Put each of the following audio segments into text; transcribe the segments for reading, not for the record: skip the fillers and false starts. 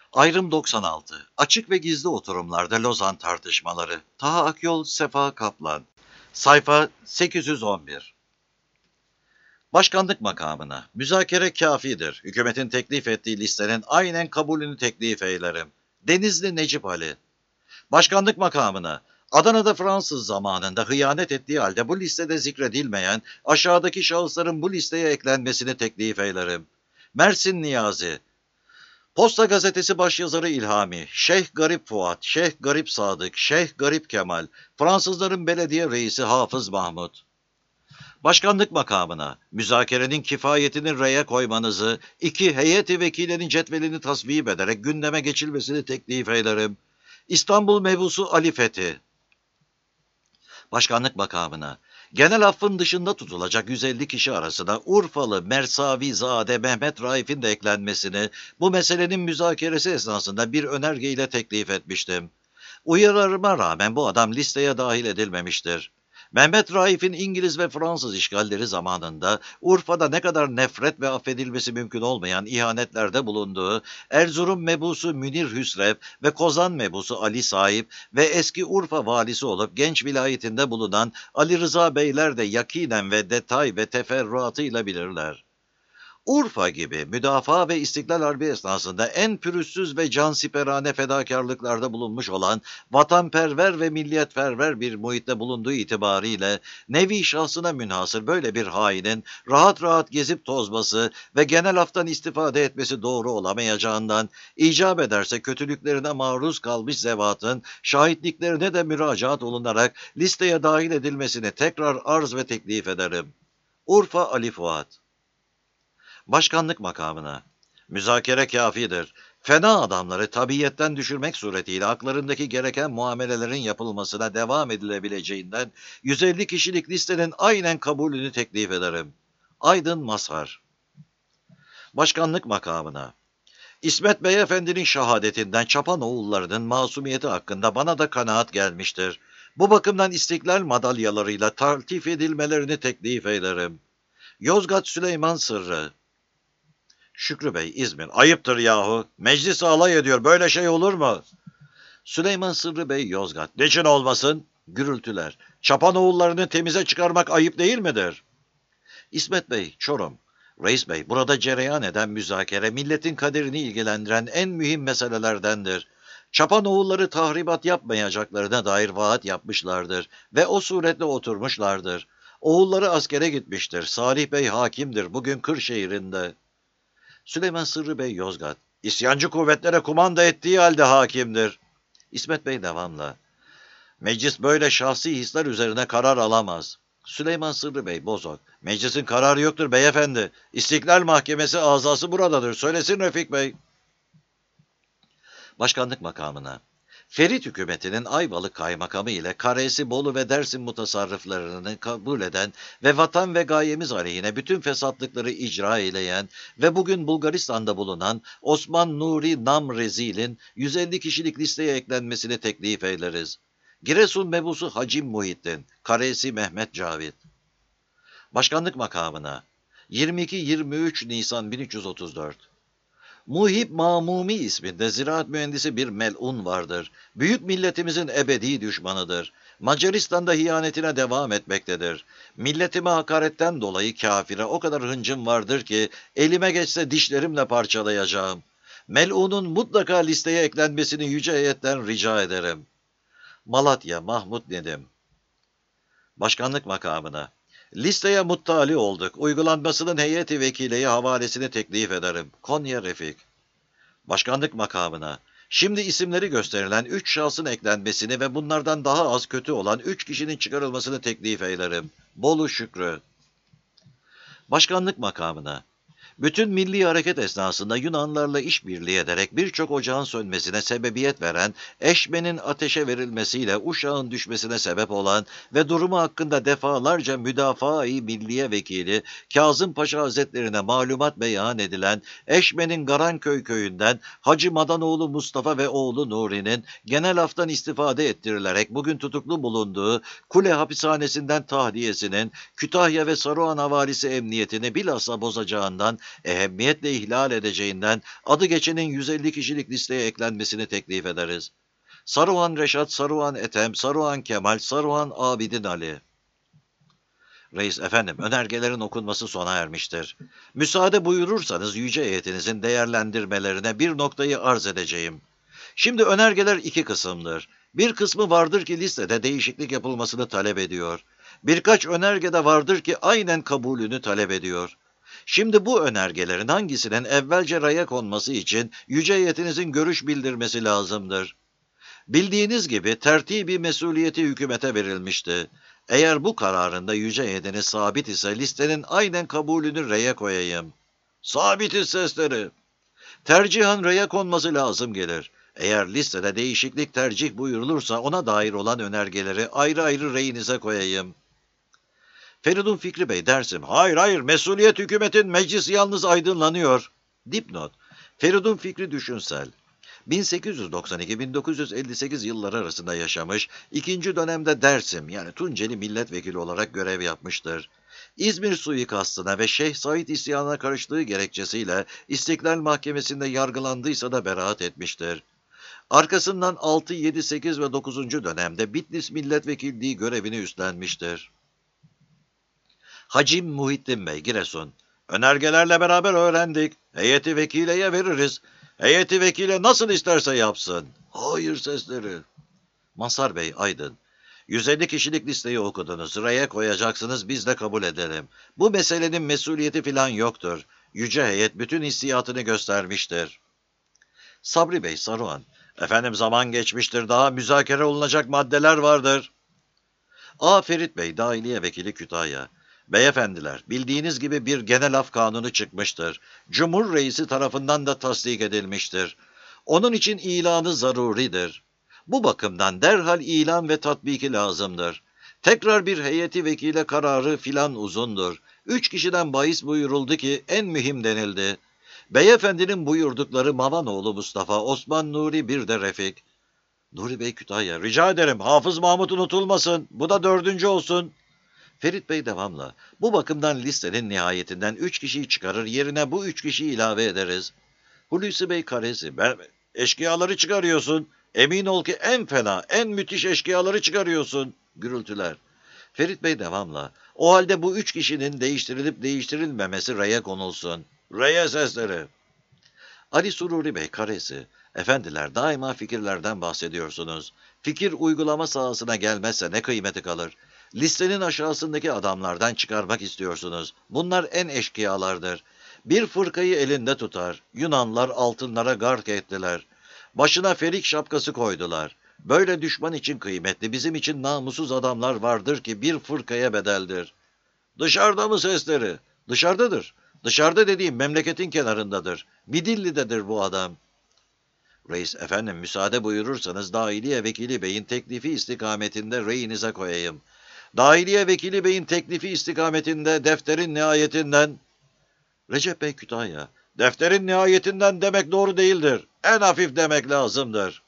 Ayrım 96. Açık ve gizli oturumlarda Lozan tartışmaları. Taha Akyol, Sefa Kaplan. Sayfa 811. Başkanlık makamına. Müzakere kafidir. Hükümetin teklif ettiği listenin aynen kabulünü teklif eylerim. Denizli Necip Ali. Başkanlık makamına. Adana'da Fransız zamanında hıyanet ettiği halde bu listede zikredilmeyen aşağıdaki şahısların bu listeye eklenmesini teklif eylerim. Mersin Niyazi. Posta Gazetesi başyazarı İlhami, Şeyh Garip Fuat, Şeyh Garip Sadık, Şeyh Garip Kemal, Fransızların belediye reisi Hafız Mahmut. Başkanlık makamına, müzakerenin kifayetini reye koymanızı, 2 heyeti vekilinin cetvelini tasvip ederek gündeme geçilmesini teklif eylerim. İstanbul mebusu Ali Fethi. Başkanlık makamına, genel affın dışında tutulacak 150 kişi arasında Urfalı Mersavizade Mehmet Raif'in de eklenmesini bu meselenin müzakeresi esnasında bir önergeyle teklif etmiştim. Uyarılarıma rağmen bu adam listeye dahil edilmemiştir. Mehmet Raif'in İngiliz ve Fransız işgalleri zamanında Urfa'da ne kadar nefret ve affedilmesi mümkün olmayan ihanetlerde bulunduğu, Erzurum mebusu Münir Hüsrev ve Kozan mebusu Ali Sahip ve eski Urfa valisi olup Genç vilayetinde bulunan Ali Rıza Beyler de yakinen ve detay ve teferruatıyla bilirler. Urfa gibi müdafaa ve İstiklal Harbi esnasında en pürüzsüz ve cansiperane fedakarlıklarda bulunmuş olan vatanperver ve milliyetperver bir muhitte bulunduğu itibariyle nevi şahsına münhasır böyle bir hainin rahat rahat gezip tozması ve genel haftan istifade etmesi doğru olamayacağından icap ederse kötülüklerine maruz kalmış zevatın şahitliklerine de müracaat olunarak listeye dahil edilmesini tekrar arz ve teklif ederim. Urfa Ali Fuat. Başkanlık makamına. Müzakere kafidir. Fena adamları tabiyetten düşürmek suretiyle haklarındaki gereken muamelelerin yapılmasına devam edilebileceğinden 150 kişilik listenin aynen kabulünü teklif ederim. Aydın Mazhar. Başkanlık makamına. İsmet Beyefendi'nin şahadetinden Çapanoğullarının masumiyeti hakkında bana da kanaat gelmiştir. Bu bakımdan istiklal madalyalarıyla taltif edilmelerini teklif ederim. Yozgat Süleyman Sırrı. Şükrü Bey, İzmir. Ayıptır yahu. Meclis alay ediyor. Böyle şey olur mu? Süleyman Sırrı Bey, Yozgat. Niçin olmasın? Gürültüler. Çapanoğullarını temize çıkarmak ayıp değil midir? İsmet Bey, Çorum. Reis Bey, burada cereyan eden müzakere milletin kaderini ilgilendiren en mühim meselelerdendir. Çapanoğulları tahribat yapmayacaklarına dair vaat yapmışlardır ve o suretle oturmuşlardır. Oğulları askere gitmiştir. Salih Bey hakimdir. Bugün Kırşehir'inde. Süleyman Sırrı Bey, Yozgat. İsyancı kuvvetlere kumanda ettiği halde hakimdir. İsmet Bey devamla. Meclis böyle şahsi hisler üzerine karar alamaz. Süleyman Sırrı Bey, Bozok. Meclisin kararı yoktur beyefendi. İstiklal Mahkemesi azası buradadır. Söylesin Refik Bey. Başkanlık makamına. Ferit hükümetinin Ayvalık kaymakamı ile Karesi, Bolu ve Dersim mutasarrıflarını kabul eden ve vatan ve gayemiz aleyhine bütün fesatlıkları icra eyleyen ve bugün Bulgaristan'da bulunan Osman Nuri Namrezil'in 150 kişilik listeye eklenmesini teklif eyleriz. Giresun mebusu Hacim Muhittin, Karesi Mehmet Cavit. Başkanlık makamına. 22-23 Nisan 1334. Muhib Mamumi isminde ziraat mühendisi bir melun vardır. Büyük milletimizin ebedi düşmanıdır. Macaristan'da hiyanetine devam etmektedir. Milletime hakaretten dolayı kafire o kadar hıncım vardır ki elime geçse dişlerimle parçalayacağım. Melun'un mutlaka listeye eklenmesini yüce heyetten rica ederim. Malatya Mahmut Nedim. Başkanlık makamına. Listeye muttali olduk. Uygulanmasının heyeti vekileye havalesini teklif ederim. Konya Refik. Başkanlık makamına. Şimdi isimleri gösterilen 3 şahsın eklenmesini ve bunlardan daha az kötü olan 3 kişinin çıkarılmasını teklif eylerim. Bolu Şükrü. Başkanlık makamına. Bütün milli hareket esnasında Yunanlarla işbirliği ederek birçok ocağın sönmesine sebebiyet veren, Eşme'nin ateşe verilmesiyle Uşak'ın düşmesine sebep olan ve durumu hakkında defalarca Müdafaa-i Milliye Vekili Kazım Paşa Hazretlerine malumat beyan edilen Eşme'nin Garanköy köyünden Hacı Madanoğlu Mustafa ve oğlu Nuri'nin genel haftan istifade ettirilerek bugün tutuklu bulunduğu Kule hapishanesinden tahliyesinin Kütahya ve Saruhan havalisi emniyetini bilhassa bozacağından Ehemmiyetle ihlal edeceğinden adı geçenin 150 kişilik listeye eklenmesini teklif ederiz. Saruhan Reşat, Saruhan Ethem, Saruhan Kemal, Saruhan Abidin Ali. Reis efendim, önergelerin okunması sona ermiştir. Müsaade buyurursanız yüce heyetinizin değerlendirmelerine bir noktayı arz edeceğim. Şimdi önergeler iki kısımdır. Bir kısmı vardır ki listede değişiklik yapılmasını talep ediyor. Birkaç önerge de vardır ki aynen kabulünü talep ediyor. Şimdi bu önergelerin hangisinin evvelce raya konması için yüce heyetinizin görüş bildirmesi lazımdır. Bildiğiniz gibi tertibi mesuliyeti hükümete verilmişti. Eğer bu kararında yüce heyetiniz sabit ise listenin aynen kabulünü reye koyayım. Sabitiz sesleri. Tercihan reye konması lazım gelir. Eğer listede değişiklik tercih buyurulursa ona dair olan önergeleri ayrı ayrı reyinize koyayım. Feridun Fikri Bey Dersim, hayır, mesuliyet hükümetin, meclis yalnız aydınlanıyor. Dipnot, Feridun Fikri Düşünsel, 1892-1958 yılları arasında yaşamış, ikinci dönemde Dersim yani Tunceli milletvekili olarak görev yapmıştır. İzmir suikastına ve Şeyh Said isyanına karıştığı gerekçesiyle İstiklal Mahkemesi'nde yargılandıysa da beraat etmiştir. Arkasından 6, 7, 8 ve 9. dönemde Bitlis milletvekilliği görevini üstlenmiştir. Hacim Muhittin Bey, Giresun. Önergelerle beraber öğrendik. Heyeti vekileye veririz. Heyeti vekile nasıl isterse yapsın. Hayır sesleri. Mazhar Bey, Aydın. 150 kişilik listeyi okudunuz. Sıraya koyacaksınız, biz de kabul edelim. Bu meselenin mesuliyeti filan yoktur. Yüce heyet bütün hissiyatını göstermiştir. Sabri Bey, Saruhan. Efendim zaman geçmiştir, daha müzakere olunacak maddeler vardır. Ferit Bey, Dahiliye Vekili Kütahya. Beyefendiler, bildiğiniz gibi bir genel af kanunu çıkmıştır. Cumhur Reisi tarafından da tasdik edilmiştir. Onun için ilanı zaruridir. Bu bakımdan derhal ilan ve tatbiki lazımdır. Tekrar bir heyeti vekile kararı filan uzundur. 3 kişiden bahis buyuruldu ki en mühim denildi. Beyefendinin buyurdukları Mavanoğlu Mustafa, Osman Nuri bir de Refik. Nuri Bey Kütahya, rica ederim Hafız Mahmut unutulmasın. Bu da 4. olsun. Ferit Bey devamla. Bu bakımdan listenin nihayetinden 3 kişiyi çıkarır, yerine bu 3 kişiyi ilave ederiz. Hulusi Bey Karesi, eşkıyaları çıkarıyorsun. Emin ol ki en fena, en müthiş eşkıyaları çıkarıyorsun. Gürültüler. Ferit Bey devamla. O halde bu 3 kişinin değiştirilip değiştirilmemesi reye konulsun. Reye sesleri. Ali Sururi Bey Karesi. Efendiler, daima fikirlerden bahsediyorsunuz. Fikir uygulama sahasına gelmezse ne kıymeti kalır? Listenin aşağısındaki adamlardan çıkarmak istiyorsunuz. Bunlar en eşkıyalardır. Bir fırkayı elinde tutar. Yunanlar altınlara gark ettiler. Başına ferik şapkası koydular. Böyle düşman için kıymetli, bizim için namussuz adamlar vardır ki bir fırkaya bedeldir. Dışarıda mı sesleri? Dışarıdadır. Dışarıda dediğim memleketin kenarındadır. Midilli'dedir bu adam. Reis efendim, müsaade buyurursanız Dahiliye Vekili Bey'in teklifi istikametinde reyinize koyayım. Dahiliye Vekili Bey'in teklifi istikametinde defterin nihayetinden... Recep Bey Kütahya, defterin nihayetinden demek doğru değildir. En hafif demek lazımdır.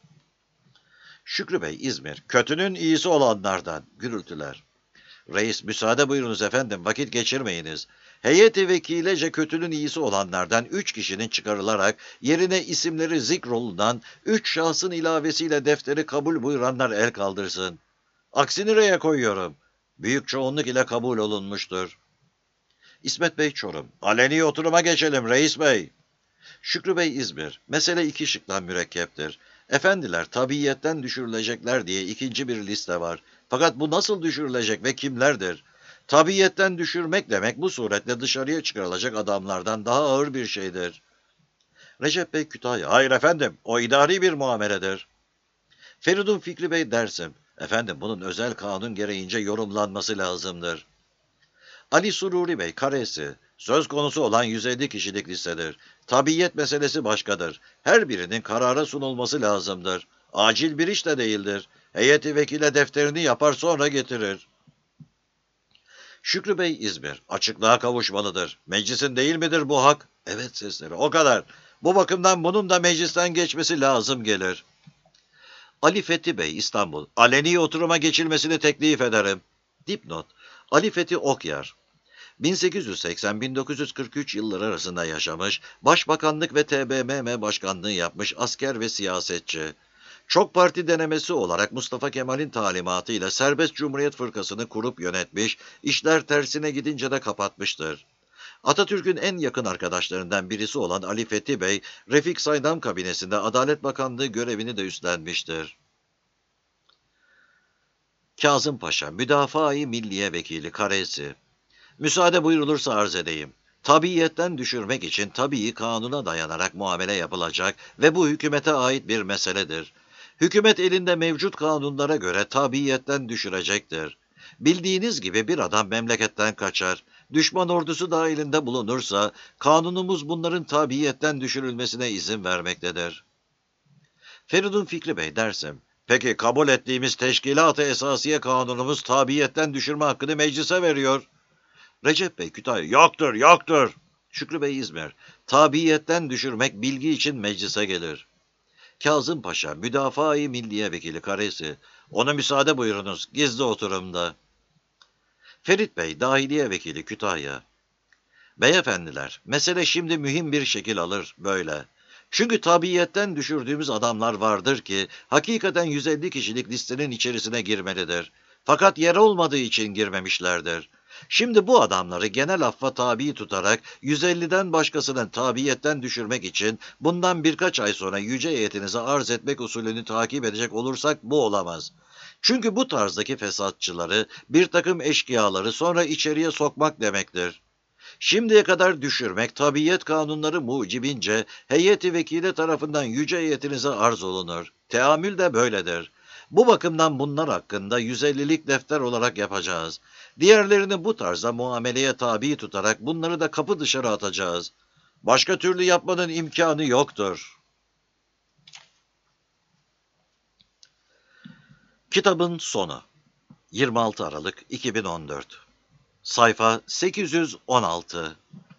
Şükrü Bey İzmir, kötünün iyisi olanlardan. Gürültüler. Reis müsaade buyurunuz efendim, vakit geçirmeyiniz. Heyeti vekilece kötünün iyisi olanlardan 3 kişinin çıkarılarak yerine isimleri zikrolunan 3 şahsın ilavesiyle defteri kabul buyuranlar el kaldırsın. Aksini reye koyuyorum. Büyük çoğunluk ile kabul olunmuştur. İsmet Bey Çorum, aleni oturuma geçelim Reis Bey. Şükrü Bey İzmir, mesele 2 şıktan mürekkeptir. Efendiler, tabiiyetten düşürülecekler diye ikinci bir liste var. Fakat bu nasıl düşürülecek ve kimlerdir? Tabiiyetten düşürmek demek bu suretle dışarıya çıkarılacak adamlardan daha ağır bir şeydir. Recep Bey Kütahya, hayır efendim, o idari bir muameledir. Feridun Fikri Bey Dersim, efendim bunun özel kanun gereğince yorumlanması lazımdır. Ali Sururi Bey Karesi, söz konusu olan 150 kişilik listedir. Tabiyet meselesi başkadır. Her birinin karara sunulması lazımdır. Acil bir iş de değildir. Heyeti vekile defterini yapar sonra getirir. Şükrü Bey İzmir, açıklığa kavuşmalıdır. Meclisin değil midir bu hak? Evet sesleri, o kadar. Bu bakımdan bunun da meclisten geçmesi lazım gelir. Ali Fethi Bey İstanbul, aleni oturuma geçilmesini teklif ederim. Dipnot, Ali Fethi Okyar. 1880-1943 yılları arasında yaşamış, başbakanlık ve TBMM başkanlığı yapmış asker ve siyasetçi. Çok parti denemesi olarak Mustafa Kemal'in talimatıyla Serbest Cumhuriyet Fırkası'nı kurup yönetmiş, işler tersine gidince de kapatmıştır. Atatürk'ün en yakın arkadaşlarından birisi olan Ali Fethi Bey, Refik Saydam kabinesinde Adalet Bakanlığı görevini de üstlenmiştir. Kazım Paşa, Müdafaa-i Milliye Vekili Karesi. Müsaade buyurulursa arz edeyim. Tabiiyetten düşürmek için tabii kanuna dayanarak muamele yapılacak ve bu hükümete ait bir meseledir. Hükümet elinde mevcut kanunlara göre tabiiyetten düşürecektir. Bildiğiniz gibi bir adam memleketten kaçar. Düşman ordusu dahilinde bulunursa kanunumuz bunların tabiiyetten düşürülmesine izin vermektedir. Feridun Fikri Bey dersim. Peki kabul ettiğimiz Teşkilat-ı Esasiye Kanunumuz tabiiyetten düşürme hakkını meclise veriyor. Recep Bey Kütahya. Yoktur, yoktur. Şükrü Bey İzmir. Tabiiyetten düşürmek bilgi için meclise gelir. Kazım Paşa, Müdafaa-i Milliye Vekili Karesi. Ona müsaade buyurunuz, gizli oturumda. Ferit Bey, Dahiliye Vekili Kütahya. Beyefendiler, mesele şimdi mühim bir şekil alır, böyle. Çünkü tabiiyetten düşürdüğümüz adamlar vardır ki, hakikaten 150 kişilik listenin içerisine girmelidir. Fakat yer olmadığı için girmemişlerdir. Şimdi bu adamları genel affa tabi tutarak 150'den başkasının tabiiyetten düşürmek için bundan birkaç ay sonra yüce heyetinize arz etmek usulünü takip edecek olursak bu olamaz. Çünkü bu tarzdaki fesatçıları, bir takım eşkıyaları sonra içeriye sokmak demektir. Şimdiye kadar düşürmek tabiyet kanunları mucibince heyeti vekile tarafından yüce heyetinize arz olunur. Teamül de böyledir. Bu bakımdan bunlar hakkında 150'lik defter olarak yapacağız. Diğerlerini bu tarzda muameleye tabi tutarak bunları da kapı dışarı atacağız. Başka türlü yapmanın imkanı yoktur. Kitabın sonu. 26 Aralık 2014. Sayfa 816.